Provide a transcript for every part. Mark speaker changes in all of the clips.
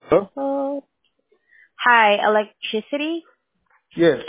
Speaker 1: Huh?
Speaker 2: Oh. Hi, electricity.
Speaker 1: Yes.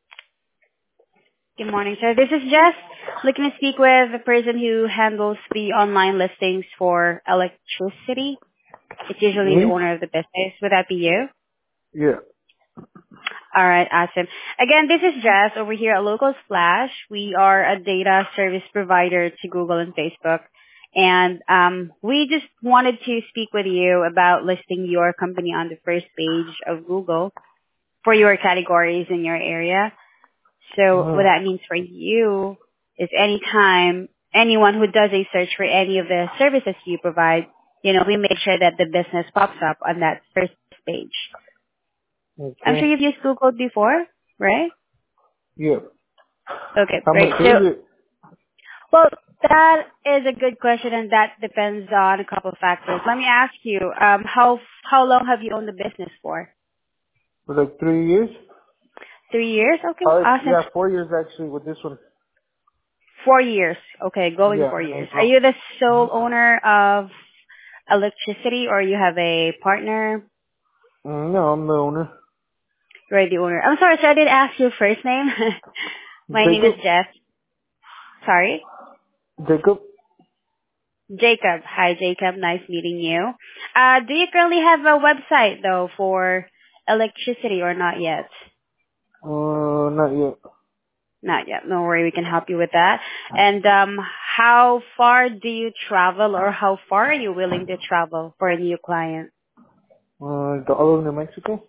Speaker 2: Good morning, sir. This is Jess. Looking to speak with the person who handles the online listings for electricity. It's usually the
Speaker 1: Me?
Speaker 2: owner of the business. Would that be you?
Speaker 1: Yeah.
Speaker 2: All right, awesome. Again, this is Jess over here at Local Splash. We are a data service provider to Google and Facebook. And we just wanted to speak with you about listing your company on the first page of Google for your categories in your area. So what
Speaker 1: Uh-huh.
Speaker 2: that means for you is anytime anyone who does a search for any of the services you provide, we make sure that the business pops up on that first page. I'm sure
Speaker 1: Okay.
Speaker 2: you've used Google before, right?
Speaker 1: Yeah.
Speaker 2: Okay,
Speaker 1: How much
Speaker 2: great.
Speaker 1: is
Speaker 2: So,
Speaker 1: it?
Speaker 2: well, that is a good question, and that depends on a couple of factors. Let me ask you, how long have you owned the business for?
Speaker 1: For like 3 years?
Speaker 2: 3 years? Okay, awesome.
Speaker 1: Yeah, 4 years actually with this one.
Speaker 2: 4 years. Okay, going
Speaker 1: Yeah.
Speaker 2: 4 years. Are you the sole owner of electricity or you have a partner?
Speaker 1: No, I'm the owner.
Speaker 2: You're the owner. I'm sorry, sir, I did ask your first name. My name is
Speaker 1: Jacob?
Speaker 2: Jeff. Sorry?
Speaker 1: Jacob?
Speaker 2: Jacob. Hi, Jacob. Nice meeting you. Do you currently have a website, though, for electricity or not yet?
Speaker 1: Not yet.
Speaker 2: Not yet. No worry. We can help you with that. And how far do you travel or how far are you willing to travel for a new client?
Speaker 1: All of New Mexico?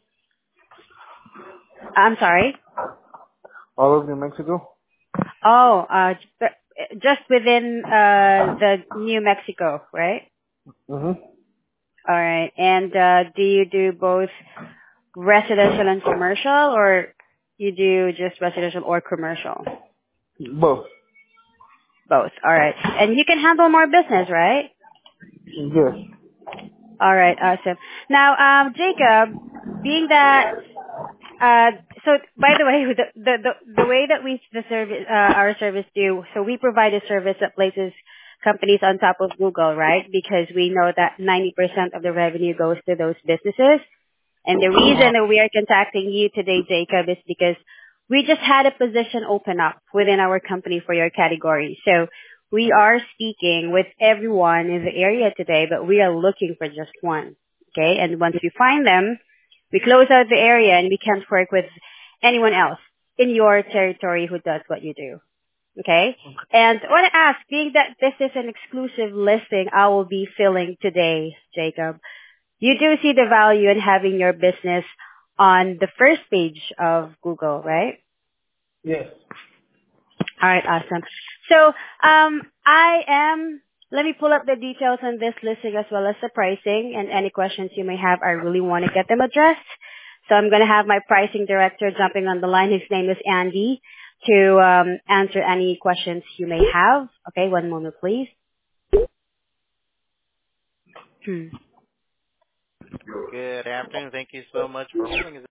Speaker 2: I'm sorry?
Speaker 1: All of New Mexico?
Speaker 2: Oh, just within the New Mexico, right?
Speaker 1: Mm-hmm.
Speaker 2: All right. And do you do both residential and commercial, or you do just residential or commercial?
Speaker 1: Both.
Speaker 2: Both. All right. And you can handle more business, right?
Speaker 1: Yes.
Speaker 2: All right. Awesome. Now, Jacob, being that so by the way, the way that the service our service do, so we provide a service that places companies on top of Google, right? Because we know that 90% of the revenue goes to those businesses. And the reason that we are contacting you today, Jacob, is because we just had a position open up within our company for your category. So we are speaking with everyone in the area today, but we are looking for just one. Okay? And once we find them, we close out the area and we can't work with anyone else in your territory who does what you do. Okay? And I want to ask, being that this is an exclusive listing I will be filling today, Jacob, you do see the value in having your business on the first page of Google, right?
Speaker 1: Yes.
Speaker 2: All right, awesome. So, let me pull up the details on this listing as well as the pricing and any questions you may have. I really want to get them addressed. So I'm going to have my pricing director jumping on the line. His name is Andy to answer any questions you may have. Okay, one moment, please.
Speaker 3: Good afternoon. Thank you so much for holding.